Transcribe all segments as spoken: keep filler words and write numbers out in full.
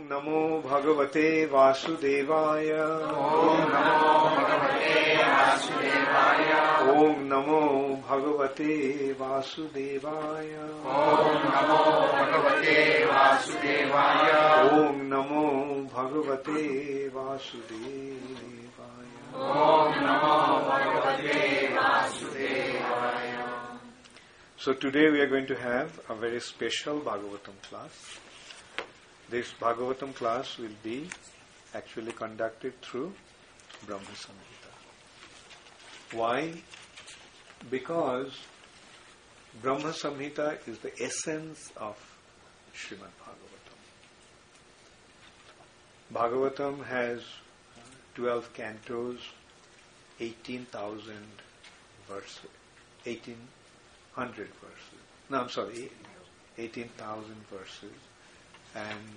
Namo Bhagavate Vasudevaya. Om Namo Bhagavate Vasudevaya. Om Namo Bhagavate Vasudevaya. Om Namo Bhagavate Vasudevaya. Om Namo Bhagavate Vasudevaya. Om Namo Bhagavate Vasudevaya. So today we are going to have a very special Bhagavatam class. This Bhagavatam class will be actually conducted through Brahma Samhita. Why? Because Brahma Samhita is the essence of Srimad Bhagavatam. Bhagavatam has twelve cantos, eighteen thousand verses, eighteen hundred verses. No, I'm sorry, eighteen thousand verses. And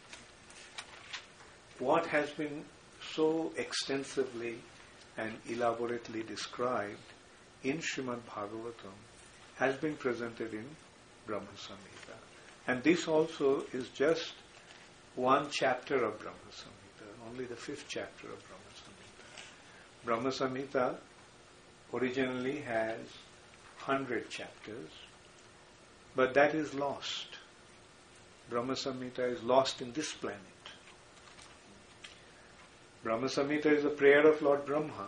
what has been so extensively and elaborately described in Srimad Bhagavatam has been presented in Brahma Samhita. And this also is just one chapter of Brahma Samhita, only the fifth chapter of Brahma Samhita. Brahma Samhita originally has hundred chapters, but that is lost. Brahma Samhita is lost in this planet. Brahma Samhita is the prayer of Lord Brahma.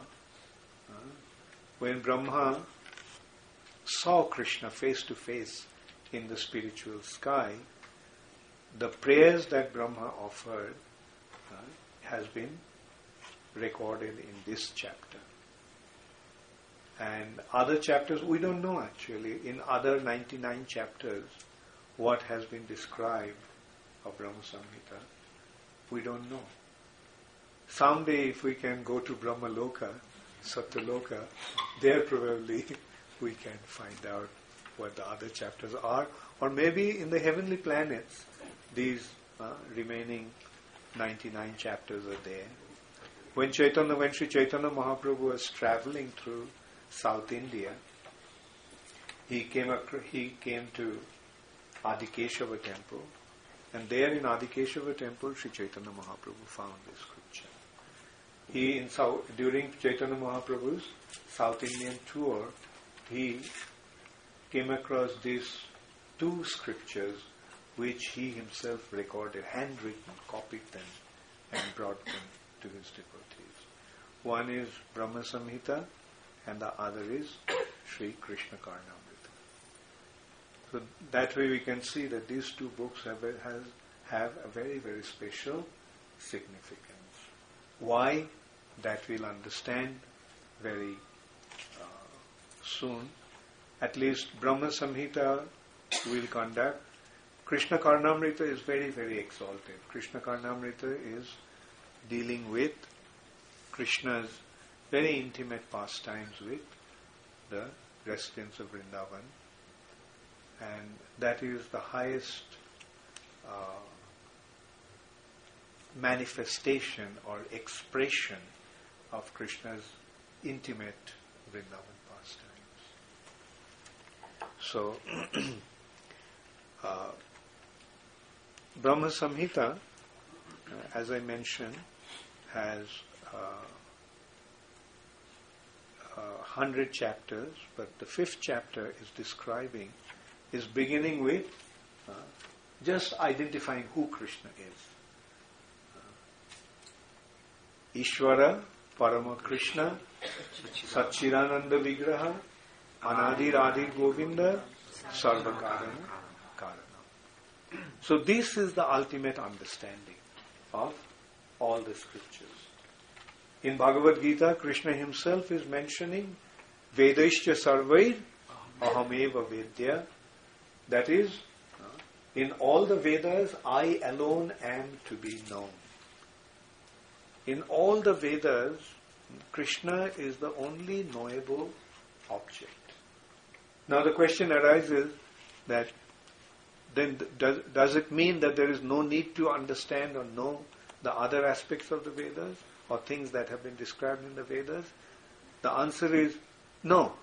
When Brahma saw Krishna face to face in the spiritual sky, the prayers that Brahma offered uh, has been recorded in this chapter. And other chapters, we don't know actually, in other ninety-nine chapters, what has been described of Brahma Samhita. We don't know. Someday if we can go to Brahma Loka, Satyaloka, there probably we can find out what the other chapters are. Or maybe in the heavenly planets, these uh, remaining ninety-nine chapters are there. When Chaitanya, when Sri Chaitanya Mahaprabhu was traveling through South India, he came across, he came to Adikeshava temple, and there in Adikeshava temple, Sri Chaitanya Mahaprabhu found this scripture. He, in South, during Chaitanya Mahaprabhu's South Indian tour, he came across these two scriptures which he himself recorded, handwritten, copied them, and brought them to his devotees. One is Brahma Samhita, and the other is Sri Krishna Karnamrita. So that way we can see that these two books have a, has, have a very, very special significance. Why? That we'll understand very uh, soon. At least Brahma Samhita will conduct. Krishna Karnamrita is very, very exalted. Krishna Karnamrita is dealing with Krishna's very intimate pastimes with the residents of Vrindavan. And that is the highest uh, manifestation or expression of Krishna's intimate Vrindavan pastimes. So, uh, Brahma Samhita, uh, as I mentioned, has uh, uh, hundred chapters, but the fifth chapter is describing is beginning with uh, just identifying who Krishna is. Uh, Ishvara, Parama Krishna, Satchidananda Vigraha, Anadi Radhi Govinda, Sarva Karana Karana. So this is the ultimate understanding of all the scriptures. In Bhagavad Gita, Krishna himself is mentioning Vedaischa Sarvair Ahameva Vedya. That is, in all the Vedas, I alone am to be known. In all the Vedas, Krishna is the only knowable object. Now the question arises that then does, does it mean that there is no need to understand or know the other aspects of the Vedas or things that have been described in the Vedas? The answer is no.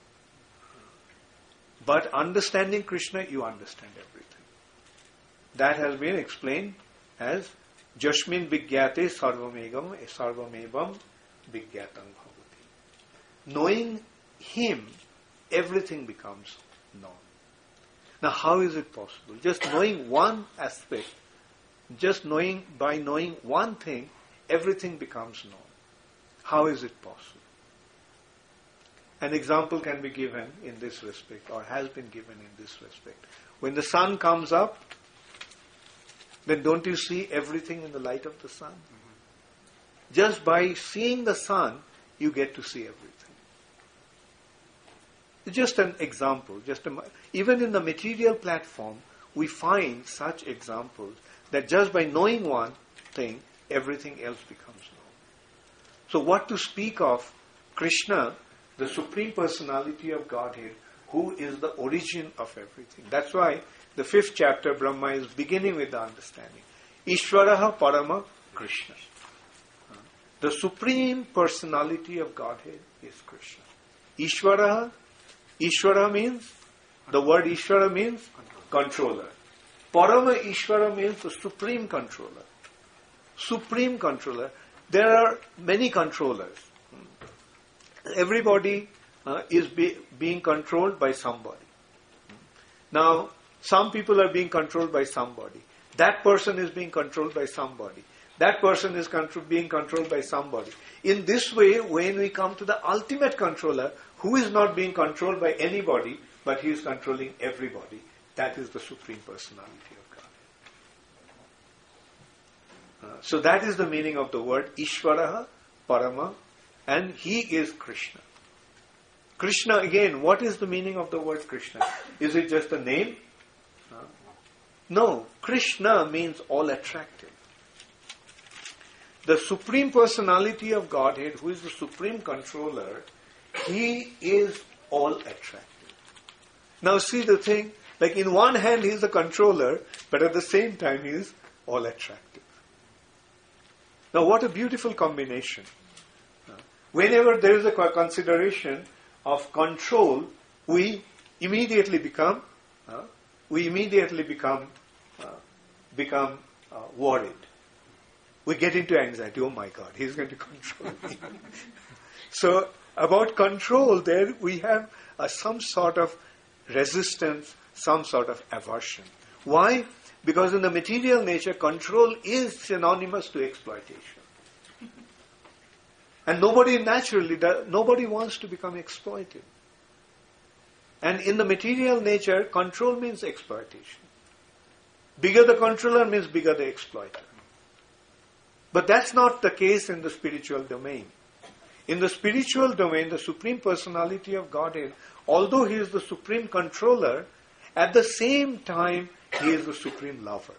But understanding Krishna, you understand everything. That has been explained as Jasmin Vigyate Sarvamegam Sarvamevam Vigyatam Bhavati. Knowing Him, everything becomes known. Now how is it possible? Just knowing one aspect, just knowing, by knowing one thing, everything becomes known. How is it possible? An example can be given in this respect, or has been given in this respect. When the sun comes up, then don't you see everything in the light of the sun? Mm-hmm. Just by seeing the sun, you get to see everything. Just an example. Just a, even in the material platform, we find such examples that just by knowing one thing, everything else becomes known. So what to speak of Krishna, the Supreme Personality of Godhead, who is the origin of everything. That's why the fifth chapter, Brahma, is beginning with the understanding. Ishvaraha Parama Krishna. The Supreme Personality of Godhead is Krishna. Ishvaraha, Ishvara means, the word Ishvara means controller. Parama Ishvara means the Supreme Controller. Supreme Controller. There are many controllers. Everybody uh, is be, being controlled by somebody. Now, some people are being controlled by somebody. That person is being controlled by somebody. That person is contro- being controlled by somebody. In this way, when we come to the ultimate controller, who is not being controlled by anybody, but he is controlling everybody, that is the Supreme Personality of God. Uh, so that is the meaning of the word Ishvaraha, Parama, and he is Krishna. Krishna, again, what is the meaning of the word Krishna? Is it just a name? Uh, no, Krishna means all attractive. The Supreme Personality of Godhead, who is the Supreme Controller, he is all attractive. Now see the thing, like in one hand he is the controller, but at the same time he is all attractive. Now what a beautiful combination. Whenever there is a consideration of control, we immediately become, uh, we immediately become, uh, become uh, worried. We get into anxiety. Oh my God, he's going to control me. So about control, there we have uh, some sort of resistance, some sort of aversion. Why? Because in the material nature, control is synonymous to exploitation. And nobody naturally, does, nobody wants to become exploited. And in the material nature, control means exploitation. Bigger the controller means bigger the exploiter. But that's not the case in the spiritual domain. In the spiritual domain, the Supreme Personality of Godhead, although he is the Supreme Controller, at the same time, he is the Supreme Lover.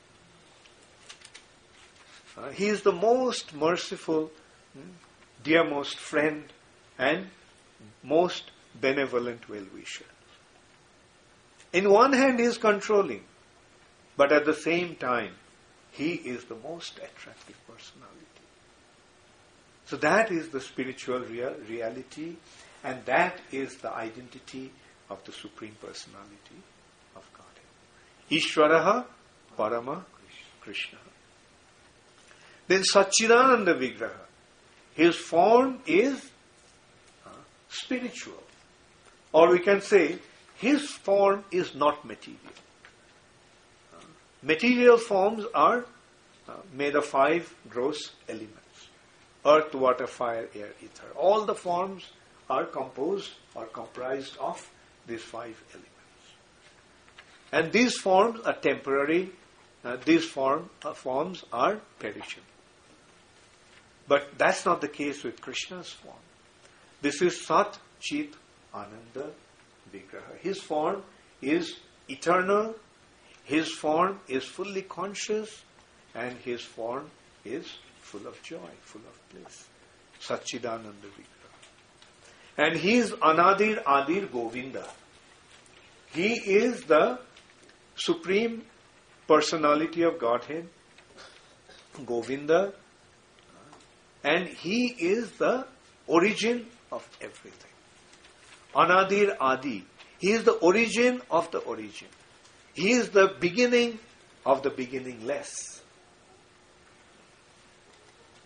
Uh, he is the most merciful, dearmost friend, and most benevolent well-wisher. In one hand, he is controlling, but at the same time, he is the most attractive personality. So that is the spiritual real reality, and that is the identity of the Supreme Personality of Godhead. Ishvaraha Parama Krishna. Then Satchidananda Vigraha. His form is uh, spiritual. Or we can say, his form is not material. Uh, material forms are uh, made of five gross elements. Earth, water, fire, air, ether. All the forms are composed or comprised of these five elements. And these forms are temporary. Uh, these form, uh, forms are perishable. But that's not the case with Krishna's form. This is Sat Chit Ananda Vigraha. His form is eternal, his form is fully conscious, and his form is full of joy, full of bliss. Satchidananda Vigraha. And he is Anadir Adir Govinda. He is the Supreme Personality of Godhead, Govinda, and he is the origin of everything. Anadir Adi. He is the origin of the origin. He is the beginning of the beginningless.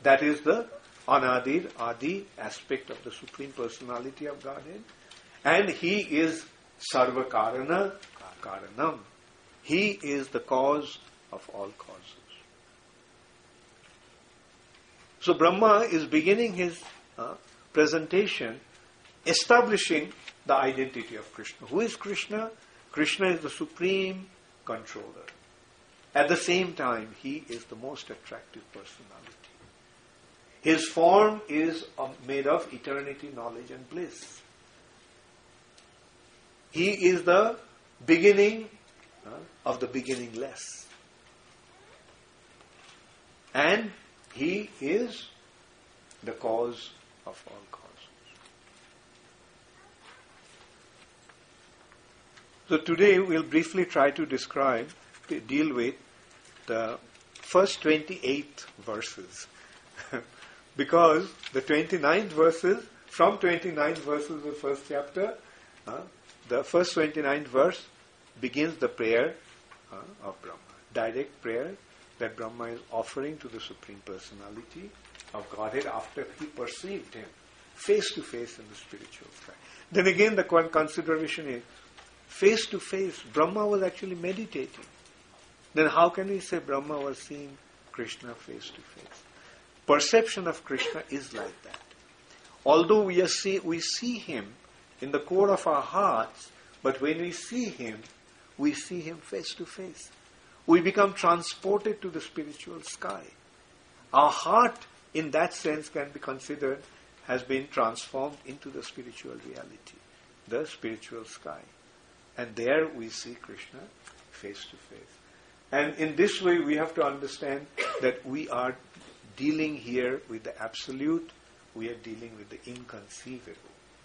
That is the Anadir, Adi aspect of the Supreme Personality of Godhead. And He is Sarva Karana, Karanam. He is the cause of all causes. So Brahma is beginning his uh, presentation establishing the identity of Krishna. Who is Krishna? Krishna is the supreme controller. At the same time, He is the most attractive personality. His form is uh, made of eternity, knowledge and bliss. He is the beginning uh, of the beginningless. And He is the cause of all causes. So today we'll briefly try to describe, to deal with the first twenty-eight verses. Because the twenty-ninth verses, from twenty-ninth verses of the first chapter, uh, the first twenty-ninth verse begins the prayer uh, of Brahma. Direct prayer that Brahma is offering to the Supreme Personality of Godhead after he perceived Him face to face in the spiritual sky. Then again the one consideration is, face to face, Brahma was actually meditating. Then how can we say Brahma was seeing Krishna face to face? Perception of Krishna is like that. Although we, are see, we see Him in the core of our hearts, but when we see Him, we see Him face to face. We become transported to the spiritual sky. Our heart, in that sense, can be considered has been transformed into the spiritual reality, the spiritual sky. And there we see Krishna face to face. And in this way we have to understand that we are dealing here with the absolute, we are dealing with the inconceivable.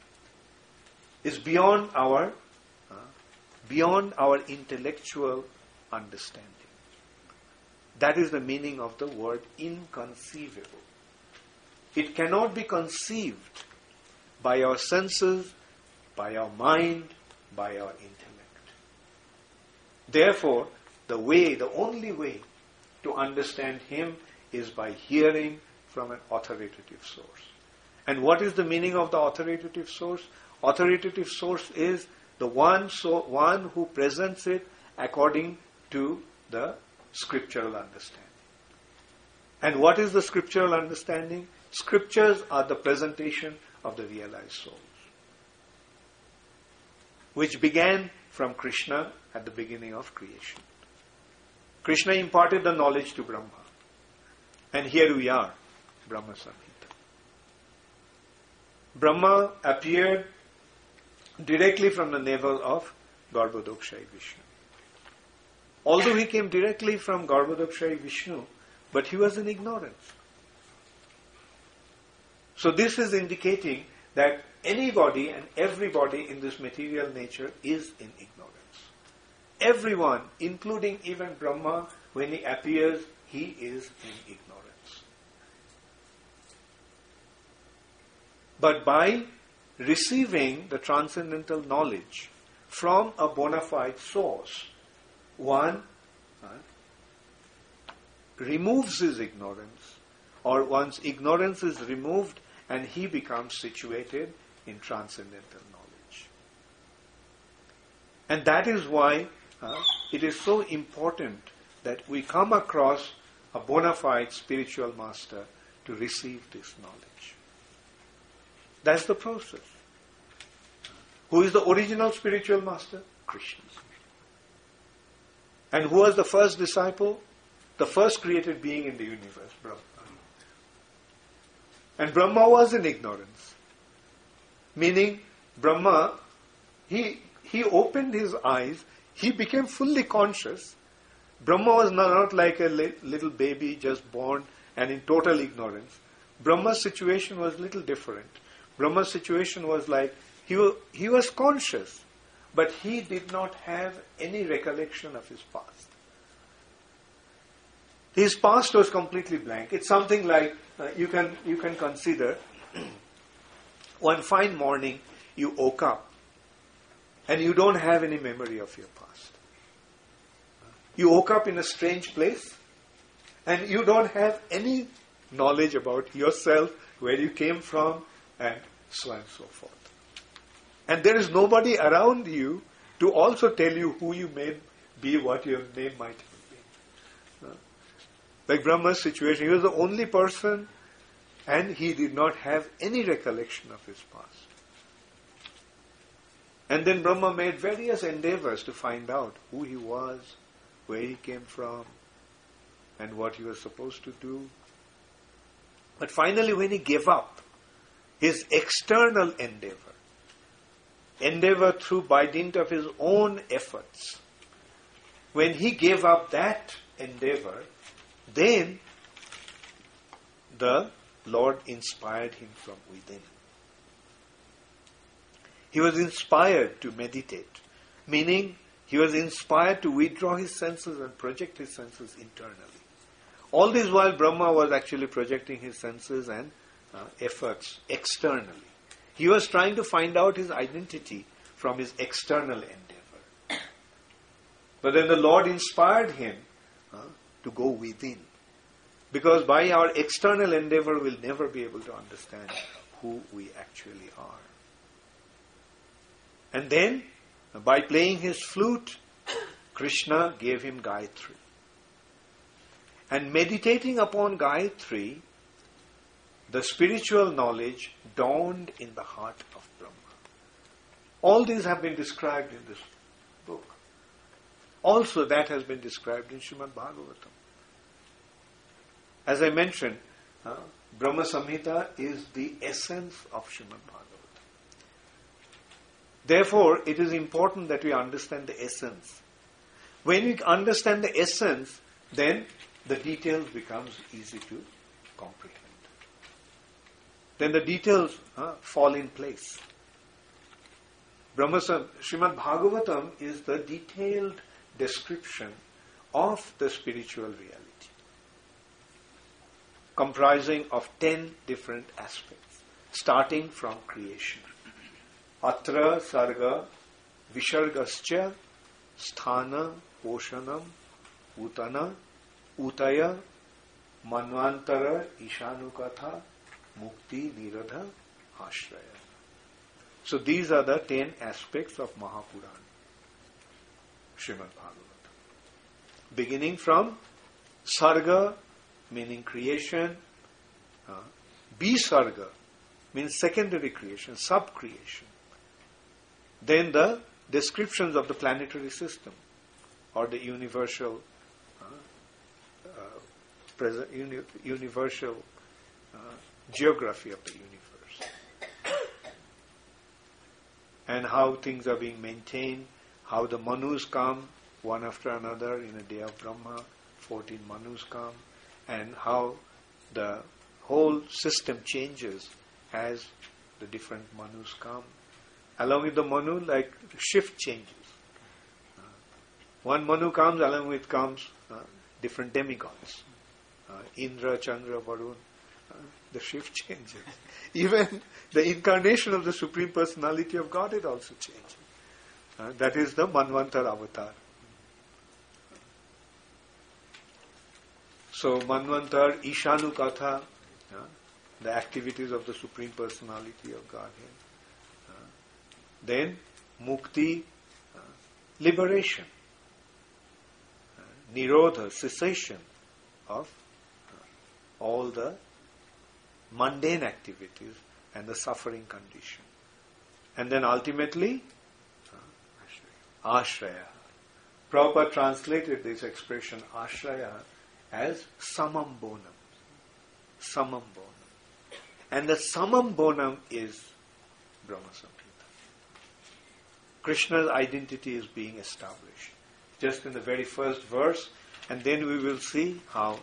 It's beyond our uh, beyond our intellectual understanding. That is the meaning of the word inconceivable. It cannot be conceived by our senses, by our mind, by our intellect. Therefore, the way, the only way to understand Him is by hearing from an authoritative source. And what is the meaning of the authoritative source? Authoritative source is the one, so, one who presents it according to the scriptural understanding. And what is the scriptural understanding? Scriptures are the presentation of the realized souls, which began from Krishna at the beginning of creation. Krishna imparted the knowledge to Brahma. And here we are, Brahma Samhita. Brahma appeared directly from the navel of Garbhodakshayi Vishnu. Although he came directly from Garbhodakshayi Vishnu, but he was in ignorance. So this is indicating that anybody and everybody in this material nature is in ignorance. Everyone, including even Brahma, when he appears, he is in ignorance. But by receiving the transcendental knowledge from a bona fide source, one uh, removes his ignorance, or one's ignorance is removed and he becomes situated in transcendental knowledge. And that is why uh, it is so important that we come across a bona fide spiritual master to receive this knowledge. That's the process. Who is the original spiritual master? Krishna. And who was the first disciple? The first created being in the universe, Brahma. And Brahma was in ignorance. Meaning, Brahma, he, he opened his eyes, he became fully conscious. Brahma was not, not like a li- little baby just born and in total ignorance. Brahma's situation was little different. Brahma's situation was like, he was, he was conscious, but he did not have any recollection of his past. His past was completely blank. It's something like, uh, you can you can consider, one fine morning you woke up and you don't have any memory of your past. You woke up in a strange place and you don't have any knowledge about yourself, where you came from, and so on and so forth. And there is nobody around you to also tell you who you may be, what your name might have been. Uh, like Brahma's situation, he was the only person and he did not have any recollection of his past. And then Brahma made various endeavors to find out who he was, where he came from, and what he was supposed to do. But finally, when he gave up his external endeavor, endeavor through by dint of his own efforts, when he gave up that endeavor, then the Lord inspired him from within. He was inspired to meditate, meaning he was inspired to withdraw his senses and project his senses internally. All this while Brahma was actually projecting his senses and uh, efforts externally. He was trying to find out his identity from his external endeavor. But then the Lord inspired him uh, to go within. Because by our external endeavor, we'll never be able to understand who we actually are. And then, by playing his flute, Krishna gave him Gayatri. And meditating upon Gayatri, the spiritual knowledge dawned in the heart of Brahma. All these have been described in this book. Also, that has been described in Srimad Bhagavatam. As I mentioned, uh, Brahma Samhita is the essence of Srimad Bhagavatam. Therefore, it is important that we understand the essence. When we understand the essence, then the details becomes easy to comprehend. Then the details uh, fall in place. Brahma Srimad Bhagavatam is the detailed description of the spiritual reality, comprising of ten different aspects, starting from creation. Atra sarga vishargascha sthana poshanam utana utaya manvantara ishanukatha mukti niradha ashraya. So these are the ten aspects of Mahapurana, Srimad Bhagavatam. Beginning from sarga, meaning creation, uh, bisarga, means secondary creation, sub-creation. Then the descriptions of the planetary system, or the universal uh, uh, present, uni- universal uh, geography of the universe. And how things are being maintained, how the Manus come one after another in a day of Brahma, fourteen Manus come, and how the whole system changes as the different Manus come. Along with the Manu, like shift changes. Uh, one Manu comes, along with comes uh, different demigods. Uh, Indra, Chandra, Varun. Uh, the shift changes. Even the incarnation of the Supreme Personality of Godhead also changes. Uh, that is the Manvantar avatar. So Manvantar, Ishanukatha, uh, the activities of the Supreme Personality of Godhead. Uh, then Mukti, uh, liberation. Uh, Nirodha, cessation of uh, all the mundane activities and the suffering condition. And then ultimately, uh, Ashraya. Prabhupada translated this expression Ashraya as Samam Bonam. Samam Bonam. And the Samam Bonam is Brahma Samhita. Krishna's identity is being established. Just in the very first verse, and then we will see how.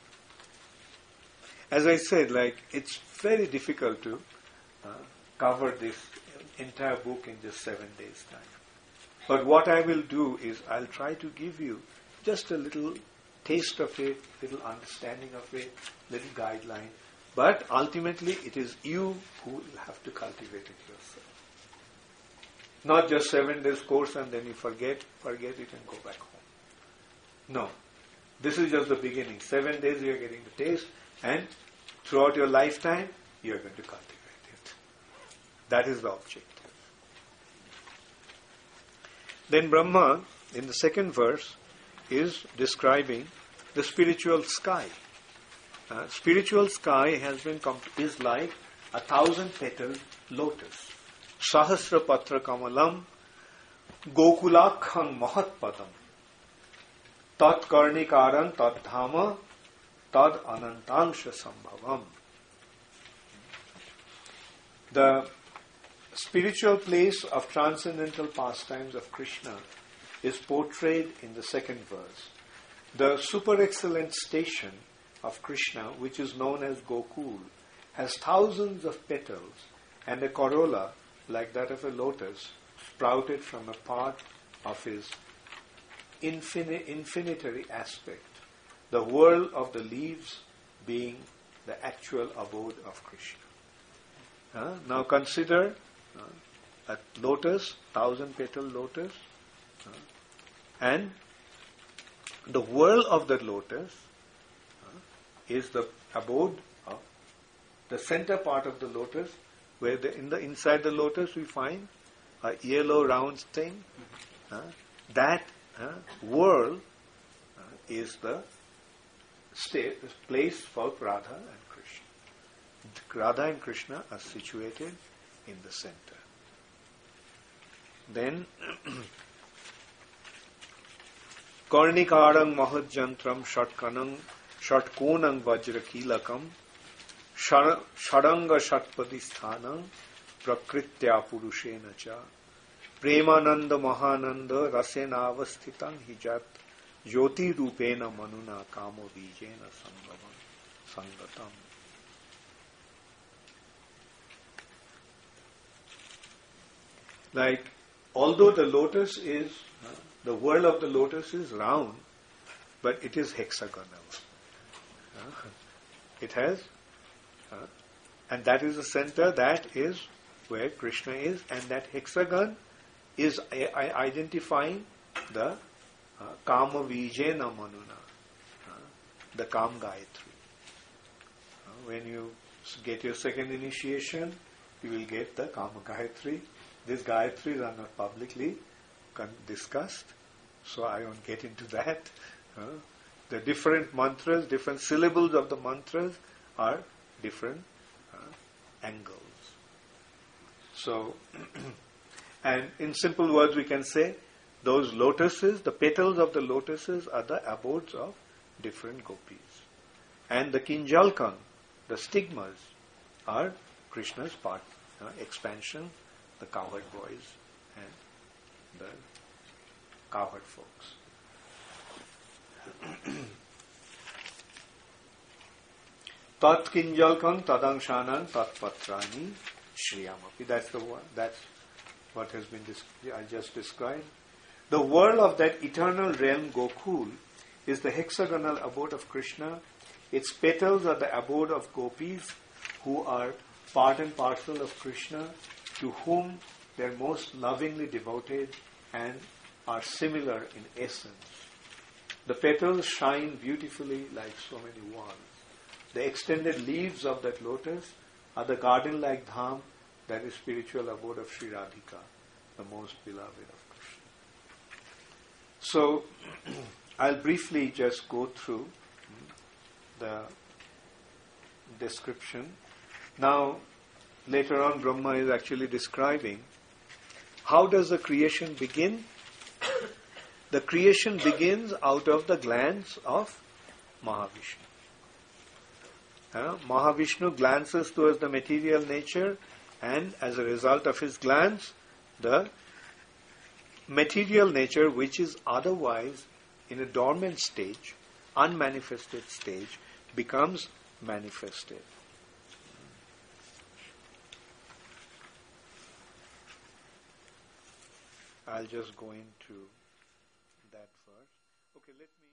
As I said, like, it's very difficult to uh, cover this entire book in just seven days' time. But what I will do is I'll try to give you just a little taste of it, little understanding of it, little guideline. But ultimately, it is you who will have to cultivate it yourself. Not just seven days course and then you forget, forget it and go back home. No. This is just the beginning. Seven days you are getting the taste, and throughout your lifetime you are going to cultivate it. That is the objective. Then Brahma, in the second verse, is describing the spiritual sky. Uh, spiritual sky has been comp- is like a thousand petaled lotus. Sahasra patra kamalam gokulakhang mahatpadam tat karnikaran tad dhama tad anantangsha sambhavam. The spiritual place of transcendental pastimes of Krishna is portrayed in the second verse. The super excellent station of Krishna, which is known as Gokul, has thousands of petals and a corolla like that of a lotus sprouted from a part of his infin- infinitary aspect, the world of the leaves being the actual abode of Krishna. Uh, now consider uh, a lotus, thousand petal lotus, uh, and the world of the lotus uh, is the abode of the center part of the lotus, where the, in the inside the lotus we find a yellow round thing. Uh, that uh, world uh, is the state, place for Radha and Krishna. Radha and Krishna are situated in the center. Then Karnikarang mahajantram shatkanang shatkonang vajrakilakam Shadanga Shatpati Sthanam Prakritya Purushena Cha Premananda Mahananda Rasena Avasthitam Hijat Jyoti Rupena Manuna Kamo Vijena Sanghavam Sangatam. Like, although the lotus is, uh, the world of the lotus is round, but it is hexagonal. Uh, it has Uh, and that is the center, that is where Krishna is, and that hexagon is I- I identifying the uh, Kama Vijena Manuna, uh, the Kam Gayatri. Uh, when you get your second initiation, you will get the Kama Gayatri. These Gayatris are not publicly con- discussed, so I won't get into that. Uh, the different mantras, different syllables of the mantras are different uh, angles. So, and in simple words we can say, those lotuses, the petals of the lotuses are the abodes of different gopis. And the kinjalkang, the stigmas, are Krishna's part, uh, expansion, the cowherd boys and the cowherd folks. Tat kinjalkam tadangshanan tat patrani shriyamapi. That's the one. That's what has been dis- I just described. The world of that eternal realm, Gokul, is the hexagonal abode of Krishna. Its petals are the abode of gopis, who are part and parcel of Krishna, to whom they are most lovingly devoted and are similar in essence. The petals shine beautifully like so many wands. The extended leaves of that lotus are the garden-like dham, that is spiritual abode of Sri Radhika, the most beloved of Krishna. So, I'll briefly just go through the description. Now, later on, Brahma is actually describing how does the creation begin. The creation begins out of the glance of Mahavishnu. Uh, Mahavishnu glances towards the material nature, and as a result of his glance, the material nature, which is otherwise in a dormant stage, unmanifested stage, becomes manifested. I'll just go into that verse. Okay, let me